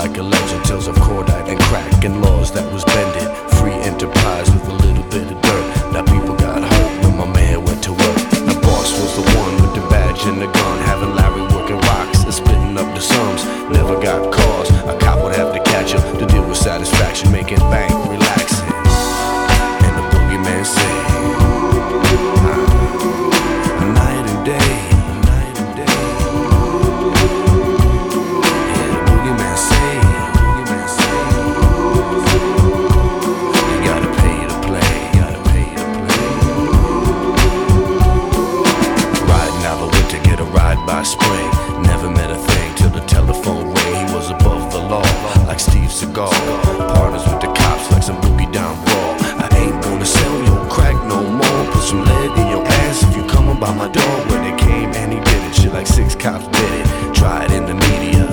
like a legend. Tales of Cordite and crack and laws that was bended. Free enterprise with a little bit of dirt. Now people got hurt when my man went to work. The boss was the one with the badge and the gun, having Larry working rocks and splitting up the sums. Never got cars, a cop would have to catch him to deal with satisfaction, making bank relaxing. And the boogeyman said, night and day. By spring, never met a thing till the telephone rang. He was above the law, like Steve Seagal. Partners with the cops, like some boogie down brawl. I ain't gonna sell your crack no more. Put some lead in your ass if you come by my door. When it came and he did it, shit like 6 cops did it. Tried in the media,